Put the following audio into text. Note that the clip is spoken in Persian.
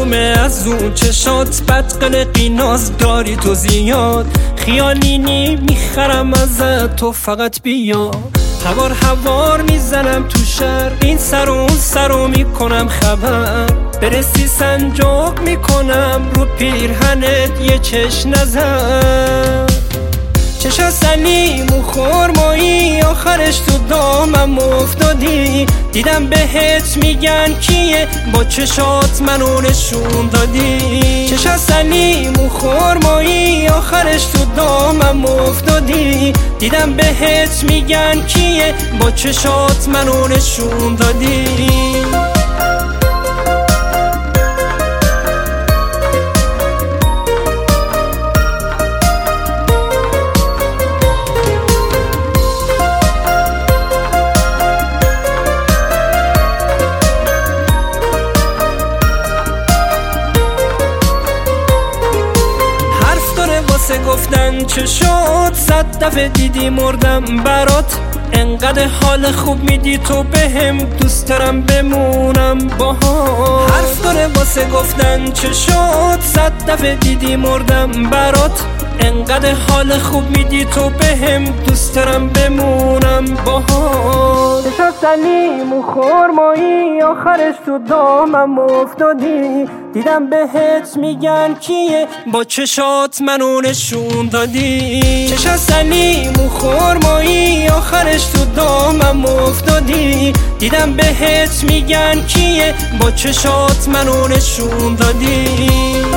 معلومه از اون چشات بدقلقی ناز داری تو زیاد، خیالینی میخرم ازت تو فقط بیا. هوار میزنم تو شهر، این سر و اون سر رو میکنم خبر، برسی سنجاق میکنم رو پیرهنت یه چش نظر. چشا سلیم و خرمایی آخرش تو دامم افتادی، دیدم بهت میگن کیه با چشات منو نشون دادی. چشا سلیم و خرمایی آخرش تو دامم افتادی، دیدم بهت میگن کیه با چشات منو نشون دادی. واسه گفتن چه شد، 100 دفعه دیدی مردم برات، انقدر حال خوب میدی تو بهم، دوست دارم بمونم باهات. حرف داره واسه گفتن چه شد، 100 دفعه دیدی مردم برات، انقدر حال خوب میدی تو بهم، دوست دارم بمونم باهات. چشا سلیم و خرمایی آخرش تو دامم افتادی، دیدم بهت میگن کیه با چشات منو نشون دادی. چشا سلیم و خرمایی آخرش تو دامم افتادی، دیدم بهت میگن کیه با چشات منو نشون دادی.